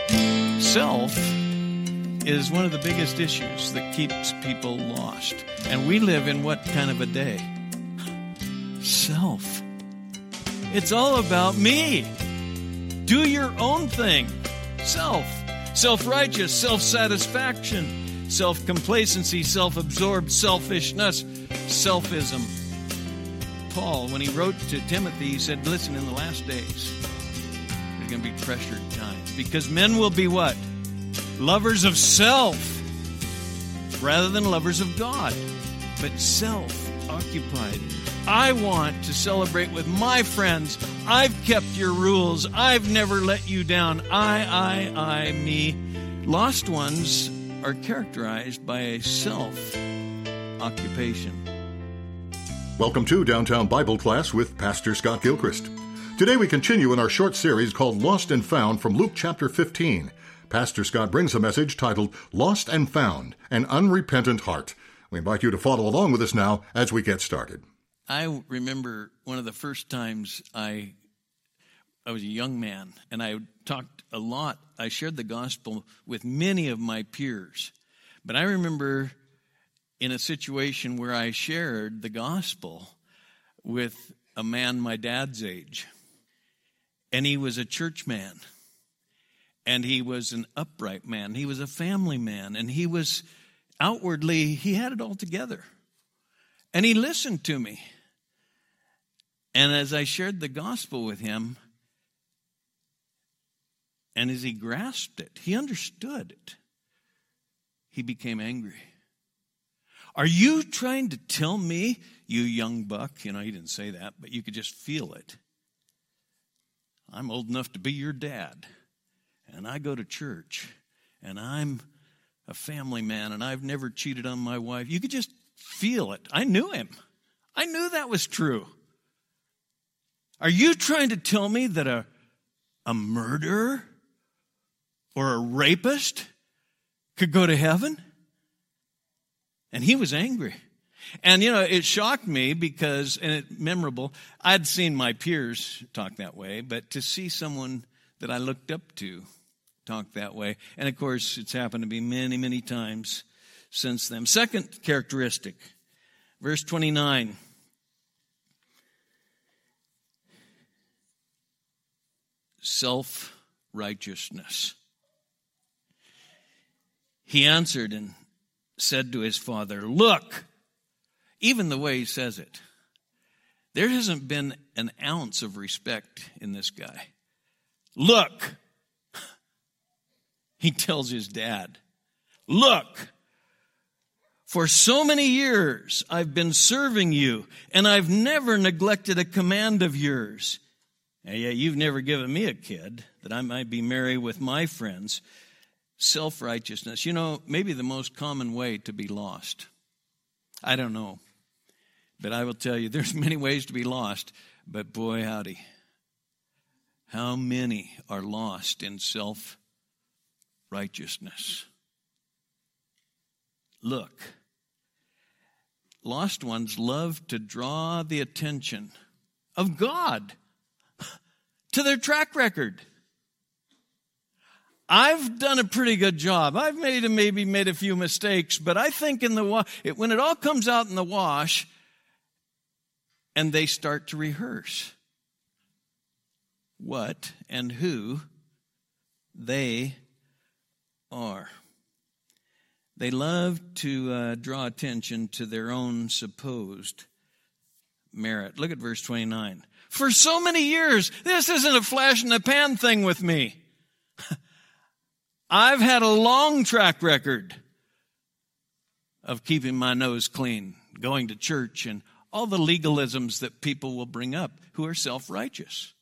Self is one of the biggest issues that keeps people lost. And we live in what kind of a day? Self. It's all about me. Do your own thing. Self. Self-righteous, self-satisfaction, self-complacency, self-absorbed, selfishness, selfism. Paul, when he wrote to Timothy, he said, listen, in the last days, there's going to be pressured times. Because men will be what? Lovers of self rather than lovers of God. But self-occupied. I want to celebrate with my friends. I've kept your rules. I've never let you down. I, me. Lost ones are characterized by a self-occupation. Welcome to Downtown Bible Class with Pastor Scott Gilchrist. Today we continue in our short series called Lost and Found from Luke chapter 15. Pastor Scott brings a message titled Lost and Found, an Unrepentant Heart. We invite you to follow along with us now as we get started. I remember one of the first times I was a young man, and I talked a lot. I shared the gospel with many of my peers. But I remember in a situation where I shared the gospel with a man my dad's age. And he was a church man. And he was an upright man. He was a family man. And he was outwardly, he had it all together. And he listened to me. And as I shared the gospel with him, and as he grasped it, he understood it, he became angry. Are you trying to tell me, you young buck? You know, he didn't say that, but you could just feel it. I'm old enough to be your dad, and I go to church, and I'm a family man, and I've never cheated on my wife. You could just feel it. I knew him. I knew that was true. Are you trying to tell me that a murderer or a rapist could go to heaven? And he was angry. And, you know, it shocked me because, and it's memorable, I'd seen my peers talk that way, but to see someone that I looked up to talk that way, and of course, it's happened to me many, many times since then. Second characteristic, verse 29. Self-righteousness. He answered and said to his father, look, even the way he says it, there hasn't been an ounce of respect in this guy. Look, he tells his dad, look, for so many years I've been serving you, and I've never neglected a command of yours. And yet you've never given me a kid that I might be merry with my friends. Self-righteousness. You know, maybe the most common way to be lost. I don't know. But I will tell you, there's many ways to be lost. But boy, howdy. How many are lost in self-righteousness? Look. Lost ones love to draw the attention of God to their track record. I've done a pretty good job. I've maybe made a few mistakes, but I think when it all comes out in the wash, and they start to rehearse what and who they are. They love to draw attention to their own supposed merit. Look at verse 29. For so many years, this isn't a flash in the pan thing with me. I've had a long track record of keeping my nose clean, going to church, and all the legalisms that people will bring up who are self-righteous.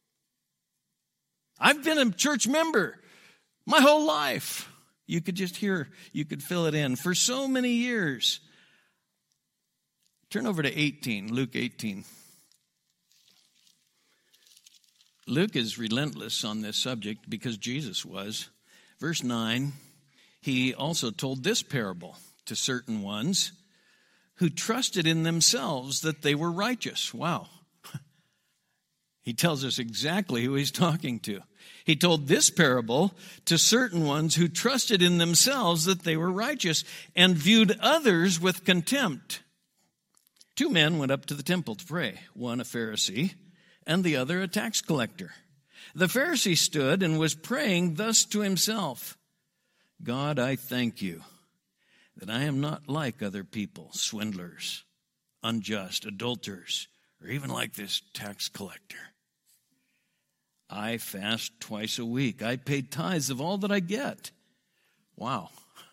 I've been a church member my whole life. You could just hear, you could fill it in. For so many years. Turn over to 18, Luke 18. Luke is relentless on this subject because Jesus was. Verse 9, he also told this parable to certain ones who trusted in themselves that they were righteous. Wow. He tells us exactly who he's talking to. He told this parable to certain ones who trusted in themselves that they were righteous and viewed others with contempt. 2 men went up to the temple to pray, one a Pharisee and the other a tax collector. The Pharisee stood and was praying thus to himself, God, I thank you that I am not like other people, swindlers, unjust, adulterers, or even like this tax collector. I fast twice a week. I pay tithes of all that I get. Wow.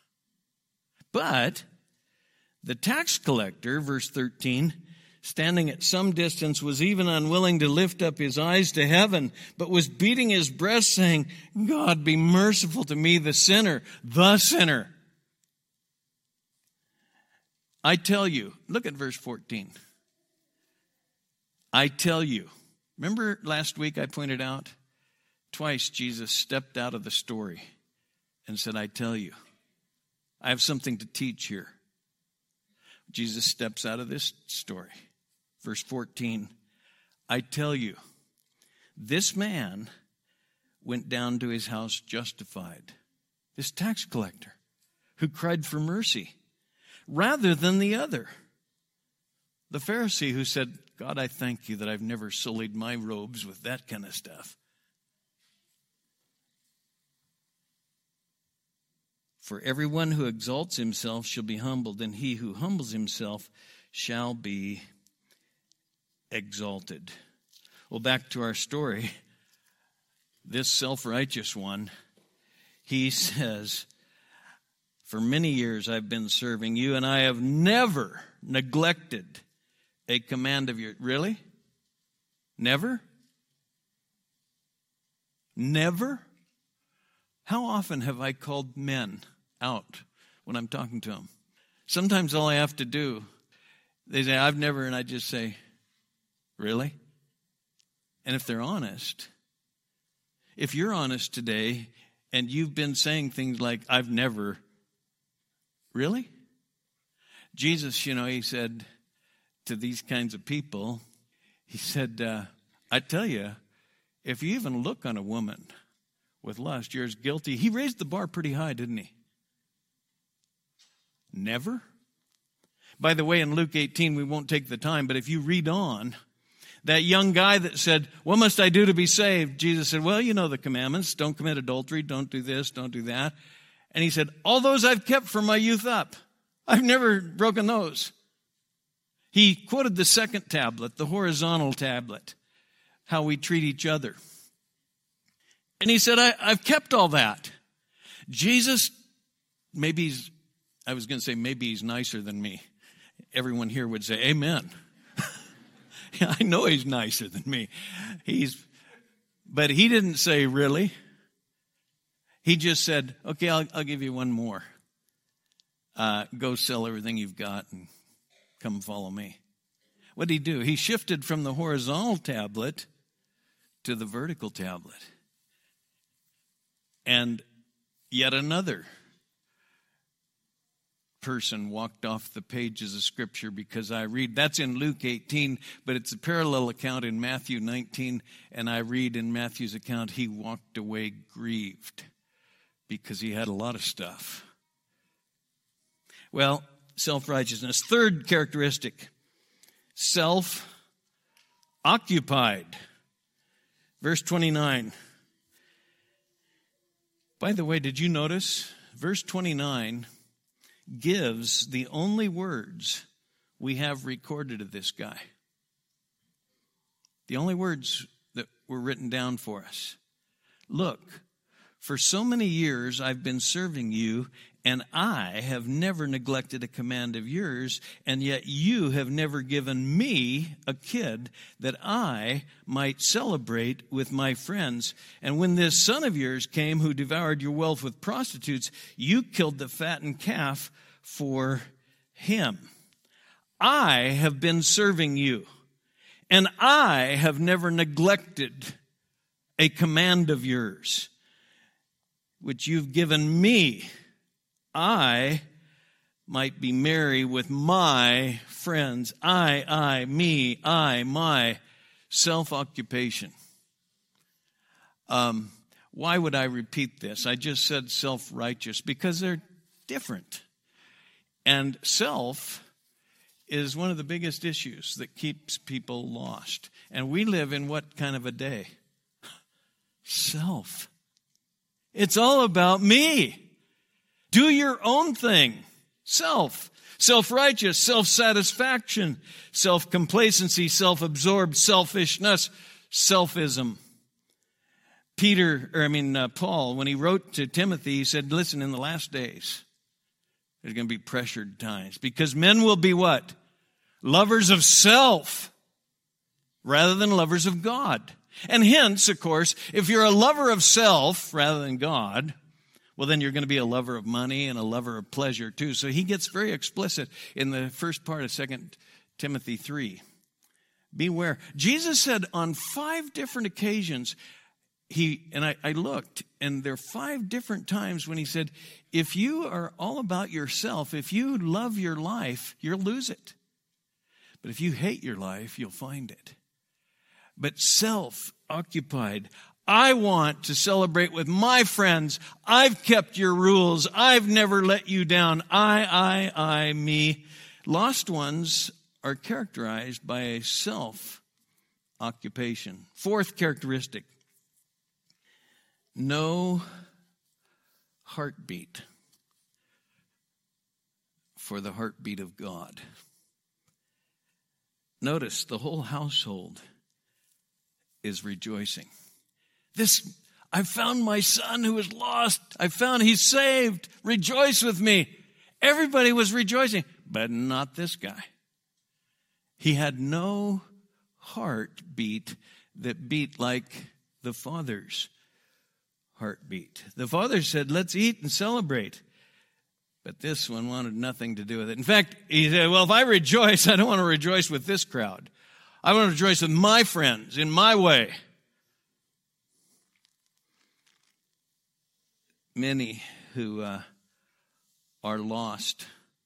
But the tax collector, verse 13, standing at some distance, was even unwilling to lift up his eyes to heaven, but was beating his breast, saying, God, be merciful to me, the sinner, the sinner. I tell you, look at verse 14. I tell you. Remember last week I pointed out, twice Jesus stepped out of the story and said, I tell you, I have something to teach here. Jesus steps out of this story. Verse 14, I tell you, this man went down to his house justified, this tax collector who cried for mercy, rather than the other, the Pharisee who said, God, I thank you that I've never sullied my robes with that kind of stuff. For everyone who exalts himself shall be humbled, and he who humbles himself shall be exalted. Well, back to our story. This self-righteous one, he says, for many years I've been serving you, and I have never neglected a command of yours. Really? Never? Never? How often have I called men out when I'm talking to them? Sometimes all I have to do, they say, I've never, and I just say, really? And if they're honest, if you're honest today and you've been saying things like, I've never, really? Jesus, he said to these kinds of people, he said, I tell you, if you even look on a woman with lust, you're as guilty. He raised the bar pretty high, didn't he? Never? By the way, in Luke 18, we won't take the time, but if you read on, that young guy that said, what must I do to be saved? Jesus said, well, you know the commandments. Don't commit adultery. Don't do this. Don't do that. And he said, all those I've kept from my youth up. I've never broken those. He quoted the second tablet, the horizontal tablet, how we treat each other. And he said, I've kept all that. Jesus, maybe he's nicer than me. Everyone here would say, amen. Yeah, I know he's nicer than me. But he didn't say, really. He just said, okay, I'll give you one more. Go sell everything you've got and come follow me. What did he do? He shifted from the horizontal tablet to the vertical tablet. And yet another person walked off the pages of Scripture because I read, that's in Luke 18, but it's a parallel account in Matthew 19, and I read in Matthew's account, he walked away grieved because he had a lot of stuff. Well, self-righteousness. Third characteristic, self-occupied. Verse 29. By the way, did you notice? Verse 29 gives the only words we have recorded of this guy. The only words that were written down for us. Look, for so many years I've been serving you, and I have never neglected a command of yours, and yet you have never given me a kid that I might celebrate with my friends. And when this son of yours came who devoured your wealth with prostitutes, you killed the fattened calf for him. I have been serving you, and I have never neglected a command of yours, which you've given me. I might be merry with my friends. Me, my. self-occupation. Why would I repeat this? I just said self-righteous because they're different. And self is one of the biggest issues that keeps people lost. And we live in what kind of a day? Self. It's all about me. Do your own thing. Self. Self-righteous, self-satisfaction, self-complacency, self-absorbed, selfishness, selfism. Paul, when he wrote to Timothy, he said, listen, in the last days, there's going to be pressured times because men will be what? Lovers of self rather than lovers of God. And hence, of course, if you're a lover of self rather than God, well, then you're going to be a lover of money and a lover of pleasure too. So he gets very explicit in the first part of 2 Timothy 3. Beware. Jesus said on 5 different occasions, I looked, and there are 5 different times when he said, if you are all about yourself, if you love your life, you'll lose it. But if you hate your life, you'll find it. But self-occupied, I want to celebrate with my friends. I've kept your rules. I've never let you down. I, me. Lost ones are characterized by a self-occupation. 4th characteristic, no heartbeat for the heartbeat of God. Notice the whole household is rejoicing. I found my son who was lost. I found he's saved. Rejoice with me. Everybody was rejoicing, but not this guy. He had no heartbeat that beat like the Father's heartbeat. The Father said, let's eat and celebrate. But this one wanted nothing to do with it. In fact, he said, well, if I rejoice, I don't want to rejoice with this crowd. I want to rejoice with my friends in my way. Many who are lost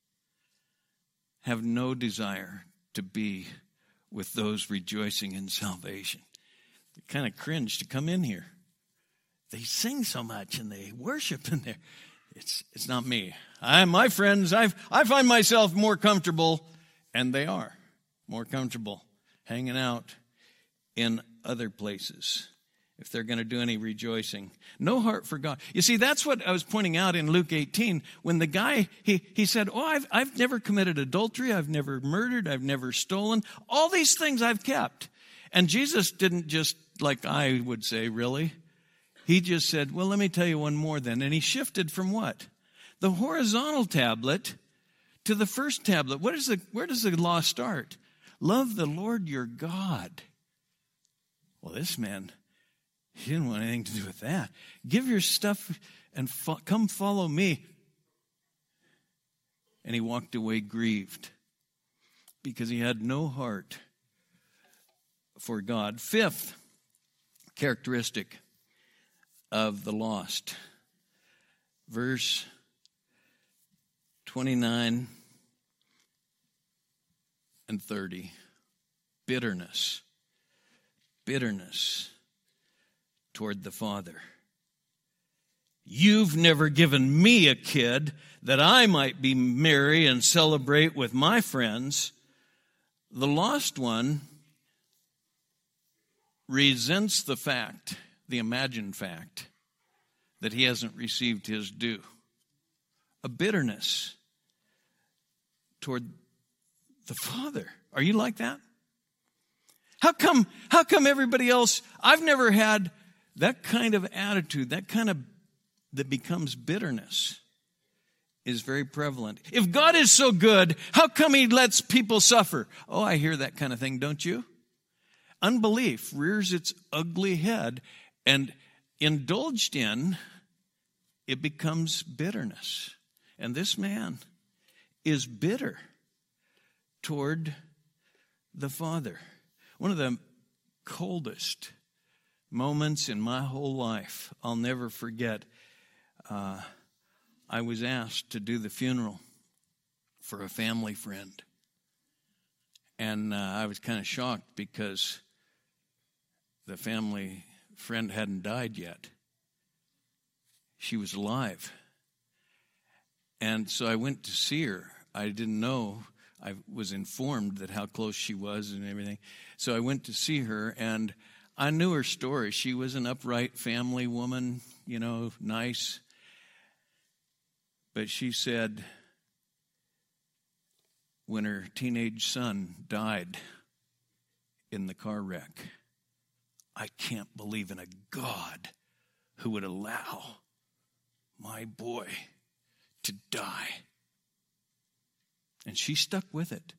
have no desire to be with those rejoicing in salvation. They kind of cringe to come in here. They sing so much and they worship in there. It's not me. My friends, I find myself more comfortable, and they are more comfortable hanging out in other places if they're going to do any rejoicing. No heart for God. You see, that's what I was pointing out in Luke 18 when the guy, he said, I've never committed adultery. I've never murdered. I've never stolen. All these things I've kept. And Jesus didn't just, like I would say, really. He just said, well, let me tell you one more then. And he shifted from what? The horizontal tablet to the first tablet. Where does the law start? Love the Lord your God. Well, this man, he didn't want anything to do with that. Give your stuff and come follow me. And he walked away grieved because he had no heart for God. 5th characteristic of the lost. Verse 29 and 30. Bitterness. Bitterness toward the Father. You've never given me a kid that I might be merry and celebrate with my friends. The lost one resents the fact, the imagined fact, that he hasn't received his due. A bitterness toward the Father. Are you like that? How come everybody else, I've never had that kind of attitude, that becomes bitterness is very prevalent. If God is so good, how come he lets people suffer? Oh, I hear that kind of thing, don't you? Unbelief rears its ugly head, and indulged in, it becomes bitterness. And this man is bitter toward the Father. One of the coldest moments in my whole life, I'll never forget. I was asked to do the funeral for a family friend. And I was kind of shocked because the family friend hadn't died yet. She was alive. And so I went to see her. I didn't know. I was informed that how close she was and everything. So I went to see her, and I knew her story. She was an upright family woman, nice. But she said when her teenage son died in the car wreck, I can't believe in a God who would allow my boy to die. And she stuck with it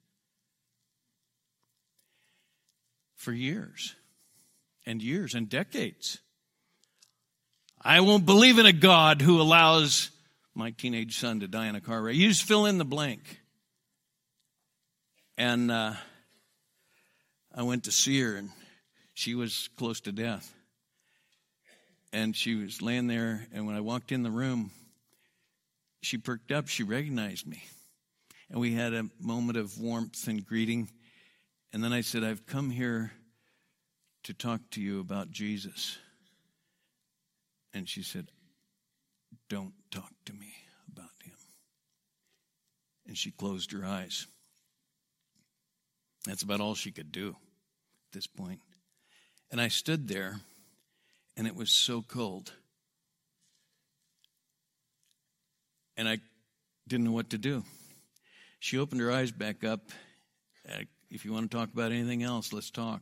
for years and years and decades. I won't believe in a God who allows my teenage son to die in a car wreck. You just fill in the blank. And I went to see her, and she was close to death. And she was laying there, and when I walked in the room, she perked up. She recognized me. And we had a moment of warmth and greeting. And then I said, I've come here to talk to you about Jesus. And she said, don't talk to me about him. And she closed her eyes. That's about all she could do at this point. And I stood there, and it was so cold. And I didn't know what to do. She opened her eyes back up. If you want to talk about anything else, let's talk.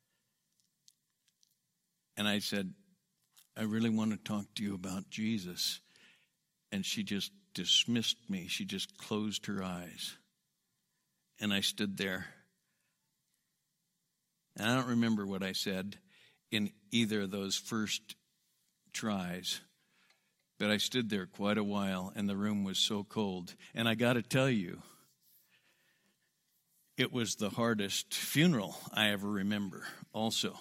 And I said, I really want to talk to you about Jesus. And she just dismissed me. She just closed her eyes. And I stood there. And I don't remember what I said in either of those first tries. But I stood there quite a while, and the room was so cold. And I got to tell you, it was the hardest funeral I ever remember also.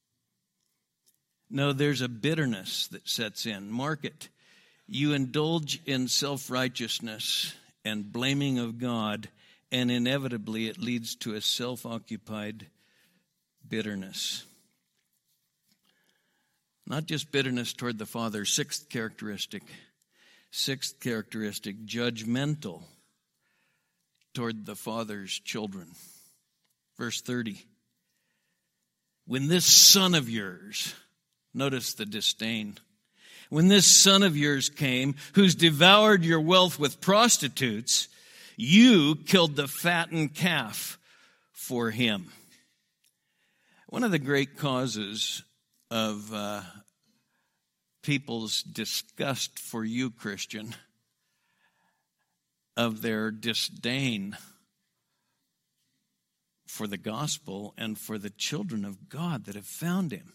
No, there's a bitterness that sets in. Mark it. You indulge in self-righteousness and blaming of God, and inevitably it leads to a self-occupied bitterness. Not just bitterness toward the Father. Sixth characteristic, judgmental toward the Father's children. Verse 30. When this son of yours, notice the disdain. When this son of yours came, who's devoured your wealth with prostitutes, you killed the fattened calf for him. One of the great causes of people's disgust for you, Christian, of their disdain for the gospel and for the children of God that have found him.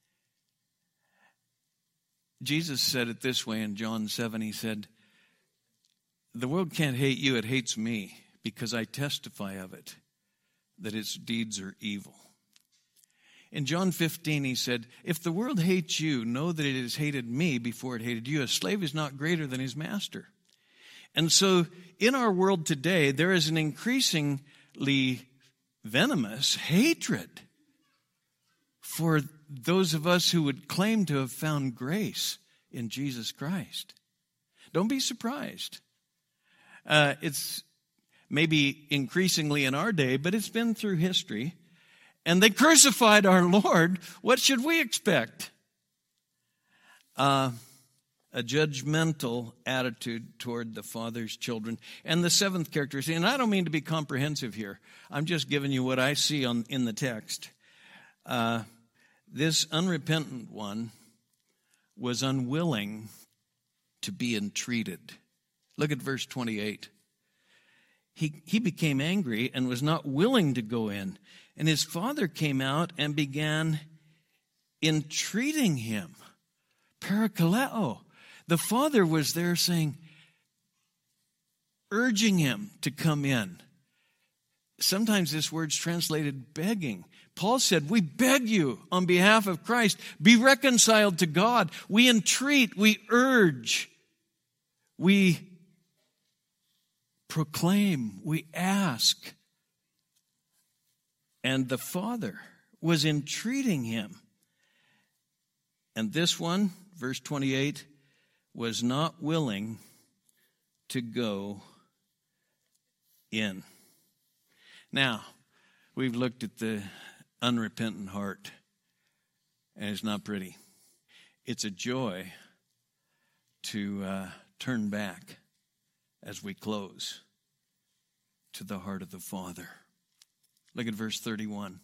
Jesus said it this way in John 7. He said, the world can't hate you, it hates me, because I testify of it, that its deeds are evil. In John 15, he said, if the world hates you, know that it has hated me before it hated you. A slave is not greater than his master. And so in our world today, there is an increasingly venomous hatred for those of us who would claim to have found grace in Jesus Christ. Don't be surprised. It's maybe increasingly in our day, but it's been through history. And they crucified our Lord. What should we expect? A judgmental attitude toward the Father's children. And the seventh characteristic, and I don't mean to be comprehensive here. I'm just giving you what I see in the text. This unrepentant one was unwilling to be entreated. Look at verse 28. He became angry and was not willing to go in. And his father came out and began entreating him. Parakaleo. The father was there saying, urging him to come in. Sometimes this word's translated begging. Paul said, we beg you on behalf of Christ, be reconciled to God. We entreat, we urge, we proclaim, we ask. And the father was entreating him. And this one, verse 28, was not willing to go in. Now, we've looked at the unrepentant heart, and it's not pretty. It's a joy to turn back as we close to the heart of the Father. Look at verse 31.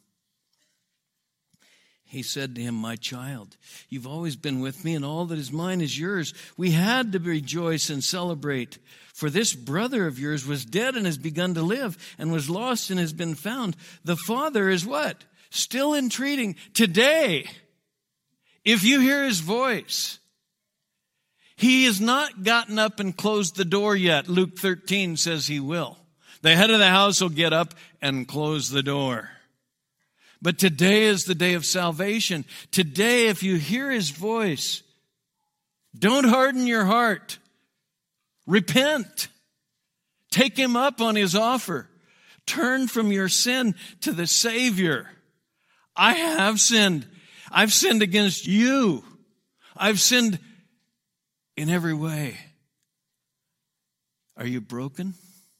He said to him, "My child, you've always been with me, and all that is mine is yours. We had to rejoice and celebrate. For this brother of yours was dead and has begun to live, and was lost and has been found." The Father is what? Still entreating. Today, if you hear his voice, he has not gotten up and closed the door yet. Luke 13 says he will. The head of the house will get up and close the door. But today is the day of salvation. Today, if you hear his voice, don't harden your heart. Repent. Take him up on his offer. Turn from your sin to the Savior. I have sinned. I've sinned against you. I've sinned in every way. Are you broken?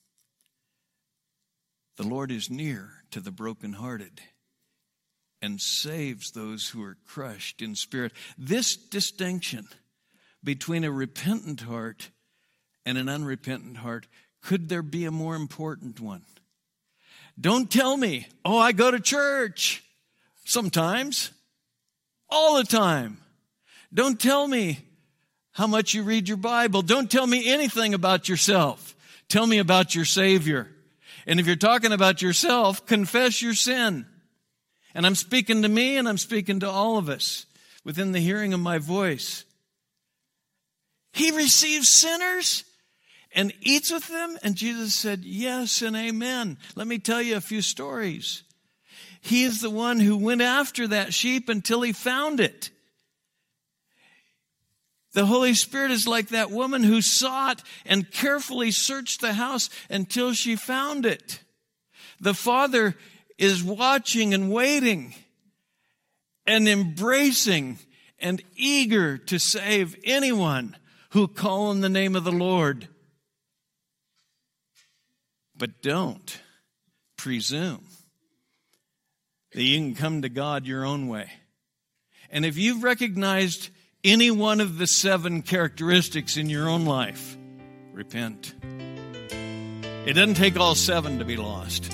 The Lord is near to the brokenhearted and saves those who are crushed in spirit. This distinction between a repentant heart and an unrepentant heart, could there be a more important one? Don't tell me, "Oh, I go to church." Sometimes. All the time. Don't tell me how much you read your Bible. Don't tell me anything about yourself. Tell me about your Savior. And if you're talking about yourself, confess your sin. And I'm speaking to me, and I'm speaking to all of us within the hearing of my voice. He receives sinners and eats with them. And Jesus said, yes and amen. Let me tell you a few stories. He is the one who went after that sheep until he found it. The Holy Spirit is like that woman who sought and carefully searched the house until she found it. The Father is watching and waiting and embracing and eager to save anyone who call on the name of the Lord. But don't presume that you can come to God your own way. And if you've recognized any one of the 7 characteristics in your own life, repent. It doesn't take all 7 to be lost.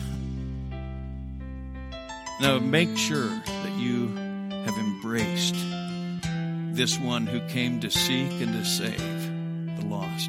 Now, make sure that you have embraced this one who came to seek and to save the lost.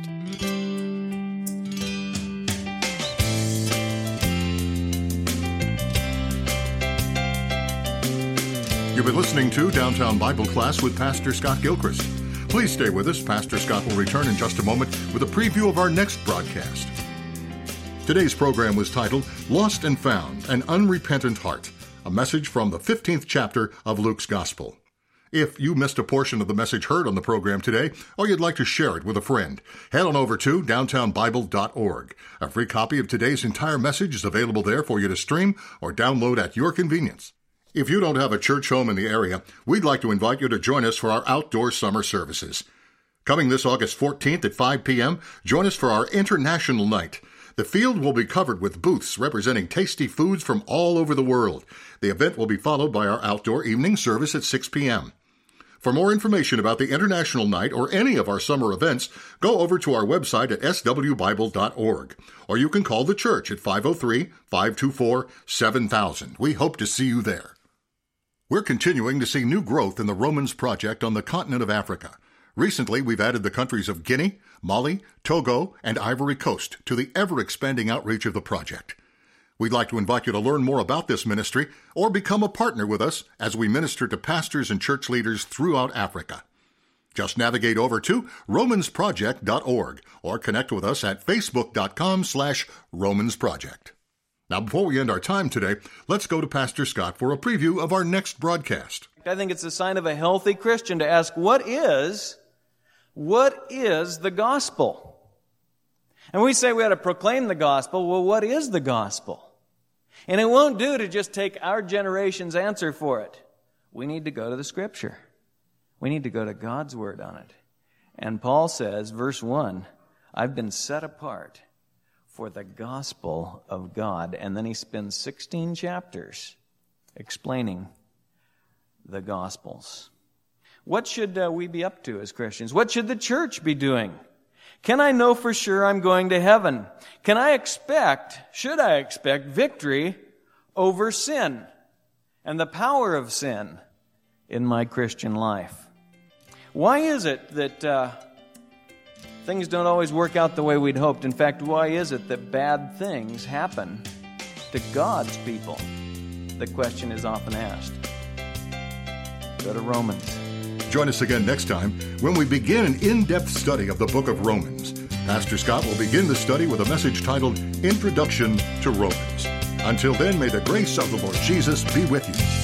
You've been listening to Downtown Bible Class with Pastor Scott Gilchrist. Please stay with us. Pastor Scott will return in just a moment with a preview of our next broadcast. Today's program was titled Lost and Found, An Unrepentant Heart, a message from the 15th chapter of Luke's Gospel. If you missed a portion of the message heard on the program today, or you'd like to share it with a friend, head on over to downtownbible.org. A free copy of today's entire message is available there for you to stream or download at your convenience. If you don't have a church home in the area, we'd like to invite you to join us for our outdoor summer services. Coming this August 14th at 5 p.m., join us for our International Night. The field will be covered with booths representing tasty foods from all over the world. The event will be followed by our outdoor evening service at 6 p.m. For more information about the International Night or any of our summer events, go over to our website at swbible.org, or you can call the church at 503-524-7000. We hope to see you there. We're continuing to see new growth in the Romans Project on the continent of Africa. Recently, we've added the countries of Guinea, Mali, Togo, and Ivory Coast to the ever-expanding outreach of the project. We'd like to invite you to learn more about this ministry or become a partner with us as we minister to pastors and church leaders throughout Africa. Just navigate over to romansproject.org or connect with us at facebook.com/romansproject. Now, before we end our time today, let's go to Pastor Scott for a preview of our next broadcast. I think it's a sign of a healthy Christian to ask, what is the gospel? And we say we ought to proclaim the gospel. Well, what is the gospel? And it won't do to just take our generation's answer for it. We need to go to the Scripture. We need to go to God's Word on it. And Paul says, verse 1, I've been set apart for the gospel of God. And then he spends 16 chapters explaining the Gospels. What should we be up to as Christians? What should the church be doing? Can I know for sure I'm going to heaven? Should I expect victory over sin and the power of sin in my Christian life? Why is it that things don't always work out the way we'd hoped? In fact, why is it that bad things happen to God's people? The question is often asked. Go to Romans. Join us again next time when we begin an in-depth study of the book of Romans. Pastor Scott will begin the study with a message titled Introduction to Romans. Until then, may the grace of the Lord Jesus be with you.